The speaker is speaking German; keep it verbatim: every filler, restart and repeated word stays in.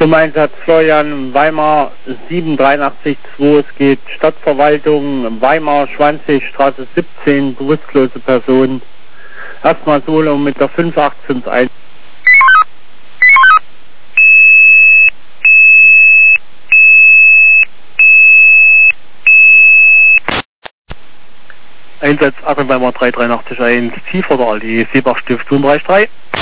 Zum Einsatz Florian Weimar sieben dreiundachtzig zwei, es geht Stadtverwaltung Weimar, Schwanzigstraße siebzehn, bewusstlose Person. Erstmal Solo mit der fünf acht fünf eins. Einsatz Ackenweimer drei drei acht eins, Tiefer der Allee, Seebach Stift zwei drei drei.